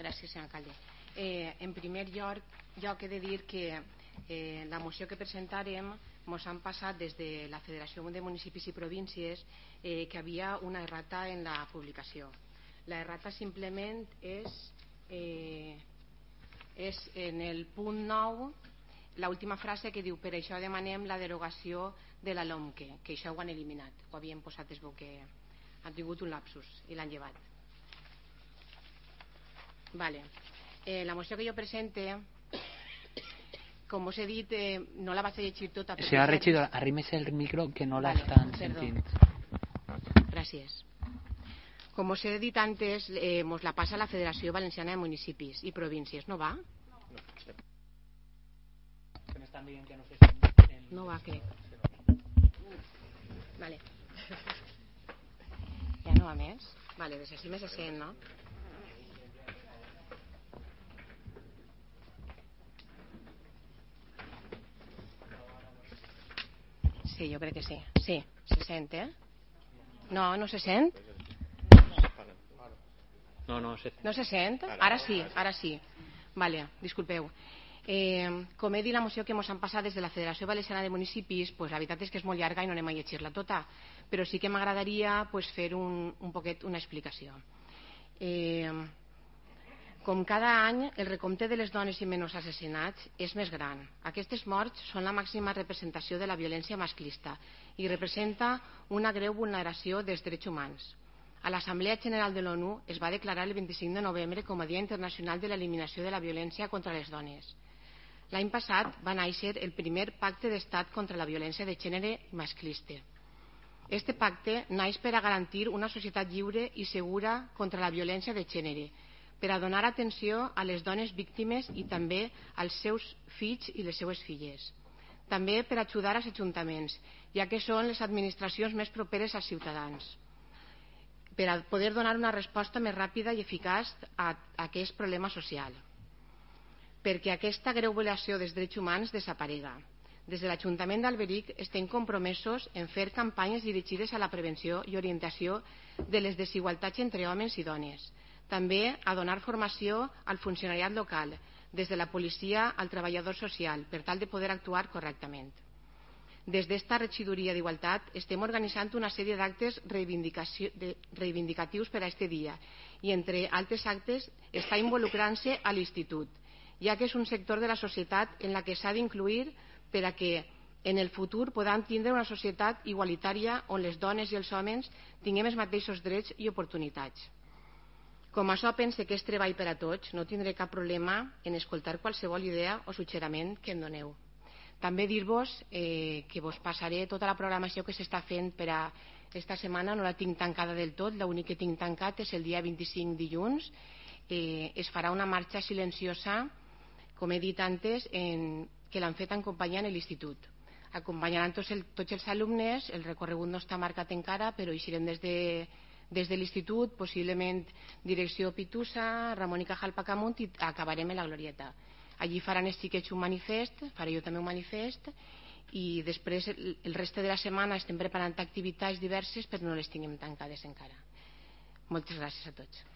Gràcies, senyor alcalde. En primer lloc he de dir que la moció que presentarem ens han passat des de la Federació de Municipis i Províncies que hi havia una errata en la publicació. La errata simplement és en el punt 9, l'última frase que diu: per això demanem la derogació de la LOMQE, que això ho han eliminat, ho havien posat, es veu que han tingut un lapsus i l'han llevat. La moció que jo presente, com us he dit, no la vaig a llegir tota. Señora regidora, arrímese el micro que no la estan sentint. Gràcies. Com us he dit antes, ens la passa la Federació Valenciana de Municipis i Províncies. No va? No va, crec. Vale. Ja no va més? Vale, des d'ací més se sent, no? Sí, jo crec que sí. Sí, se sent, No, no se sent? No se sent? Ara sí. Vale, disculpeu. Com he dit, la moció que ens han passat des de la Federació Valenciana de Municipis, la veritat és que és molt llarga i no anem a llegir-la tota, però sí que m'agradaria fer un poquet una explicació. Com cada any, el recompte de les dones i menors assassinats és més gran. Aquestes morts són la màxima representació de la violència masclista i representa una greu vulneració dels drets humans. A l'Assemblea General de l'ONU es va declarar el 25 de novembre com a Dia Internacional de l'Eliminació de la Violència contra les Dones. L'any passat va néixer el primer pacte d'estat contra la violència de gènere masclista. Este pacte naix per a garantir una societat lliure i segura contra la violència de gènere, per a donar atenció a les dones víctimes i també als seus fills i les seues filles. També per a ajudar als ajuntaments, ja que són les administracions més properes als ciutadans, per a poder donar una resposta més ràpida i eficaç a aquest problema social, perquè aquesta greu violació dels drets humans desaparega. Des de l'Ajuntament d'Alberic estem compromesos en fer campanyes dirigides a la prevenció i orientació de les desigualtats entre homes i dones, també a donar formació al funcionariat local, des de la policia al treballador social, per tal de poder actuar correctament. Des d'esta regidoria d'Igualtat estem organitzant una sèrie d'actes reivindicatius per a aquest dia i, entre altres actes, està involucrant-se a l'institut, ja que és un sector de la societat en la que s'ha d'incluir per a que en el futur podam tindre una societat igualitària on les dones i els homes tinguem els mateixos drets i oportunitats. Com això pense que és treball per a tots, no tindré cap problema en escoltar qualsevol idea o suggeriment que em doneu. També dir-vos que vos passaré tota la programació que s'està fent per a aquesta setmana, no la tinc tancada del tot, l'únic que tinc tancat és el dia 25 dilluns. Es farà una marxa silenciosa, com he dit antes, que l'han fet en companyia en l'institut. Acompanyaran tots els alumnes, el recorregut no està marcat encara, però eixirem des de l'institut, possiblement direcció Pitusa, Ramon i Cajal Pacamunt, i acabarem en la Glorieta. Allí faran els xiquets un manifest, faré jo també un manifest, i després el reste de la setmana estem preparant activitats diverses però no les tinguem tancades encara. Moltes gràcies a tots.